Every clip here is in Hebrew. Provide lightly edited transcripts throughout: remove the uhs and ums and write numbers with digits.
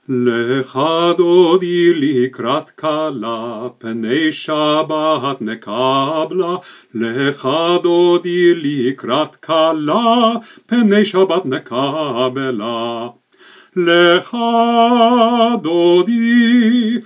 לך דודי לקראת כלה, פני שבת נקבלה. לך דודי לקראת כלה, פני שבת נקבלה. לך דודי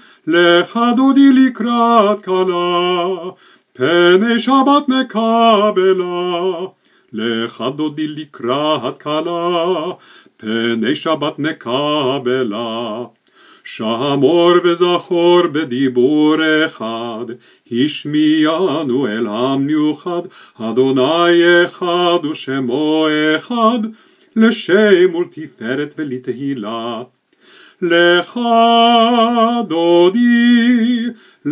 לקראת כלה, פני שבת נקבלה. לך דודי לקראת כלה, פני שבת נקבלה. שמור וזכור בדיבור אחד, השמיענו אל המיוחד. אדוני אחד ושמו אחד, לשם ולתפארת ולתהילה. לך דודי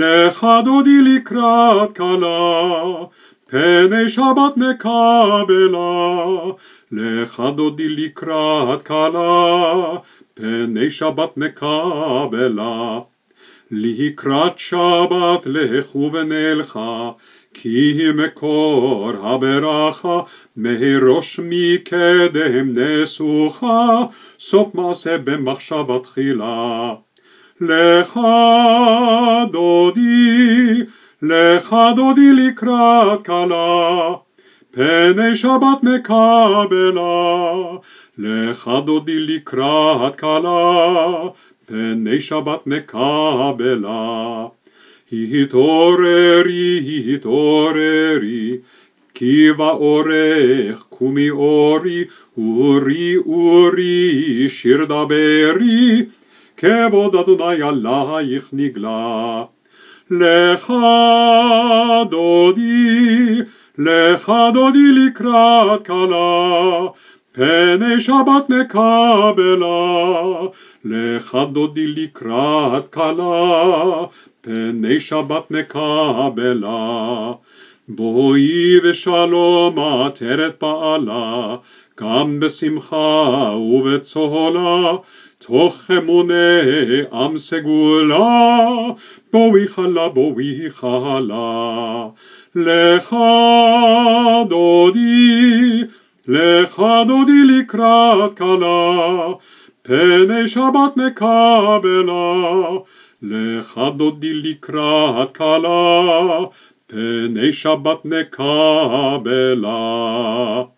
לקראת כלה, פני שבת נקבלה. לך דודי לקראת כלה, פני שבת נקבלה. לקראת שבת לכו ונלכה, כי מקור הברכה, מראש מקדם נסוכה, סוף מעשה במחשבה תחילה. לך דודי לקראת כלה, פני שבת נקבלה. לך דודי לקראת כלה, פני שבת נקבלה. התעוררי, כי באורך קומי אורי, אורי שיר דברי, כבוד אדוני עלייך נגלה. לך דודי לקראת כלה, פני שבת נקבלה. לך דודי לקראת כלה, פני שבת נקבלה. בואי ושלום עטרת פעלה, גם בשמחה ובצהלה, תוך אמוני עם סגולה. בואי חלה, בואי חלה. לך דודי לקראת כלה, פני שבת נקבלה. לך דודי לקראת כלה, פני שבת נקבלה.